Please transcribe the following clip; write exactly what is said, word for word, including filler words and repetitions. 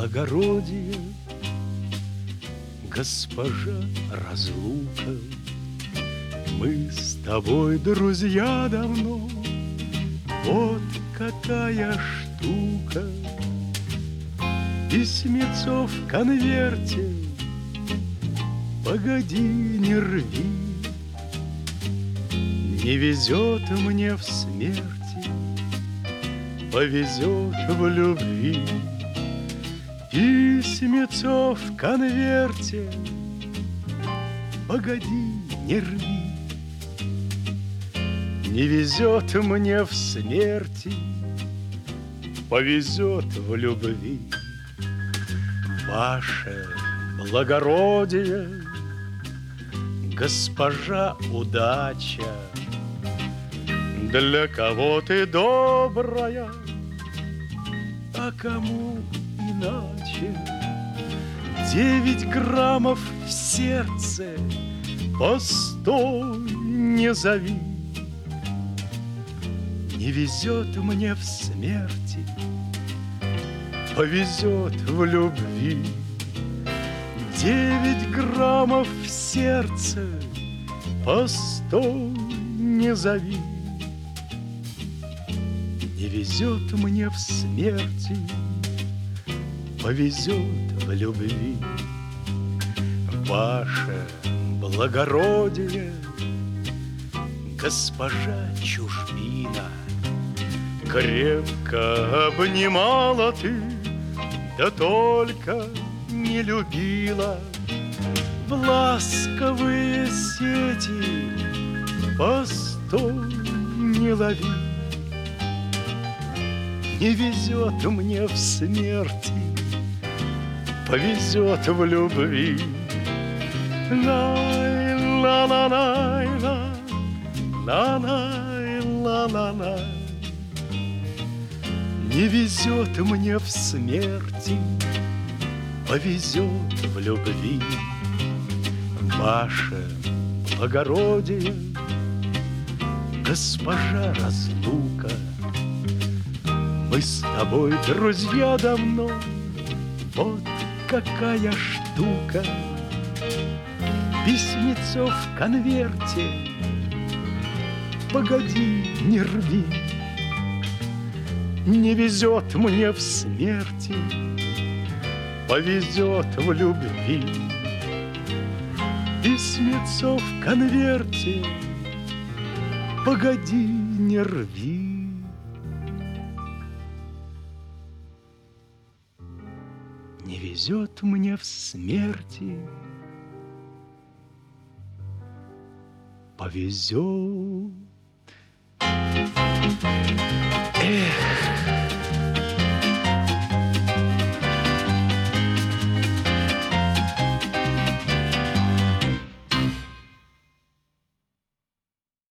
благородие, госпожа разлука. Мы с тобой друзья давно, вот какая штука. Письмецо в конверте, погоди, не рви. Не везет мне в смерти, повезет в любви. Письмецо в конверте, погоди, не рви. Не везет мне в смерти, повезет в любви. Ваше благородие, госпожа удача, для кого ты добрая, а кому иначе. Девять граммов в сердце, постой, не зови. Не везет мне в смерти, повезет в любви. Девять граммов в сердце, постой, не зови. Не везет мне в смерти, повезет в любви. Ваше благородие, госпожа чужбина, крепко обнимала ты, да только не любила. В ласковые сети постой, не лови. Не везет мне в смерти, повезет в любви. Лай-ла-ла-лай-ла, ла-лай-ла-ла-лай. Не везет мне в смерти, повезет в любви. Ваше благородие, госпожа разлука. Мы с тобой друзья давно, вот какая штука. Письмецо в конверте, погоди, не рви. Не везет мне в смерти, повезет в любви. Письмецо в конверте, погоди, не рви. Не везет мне в смерти, повезет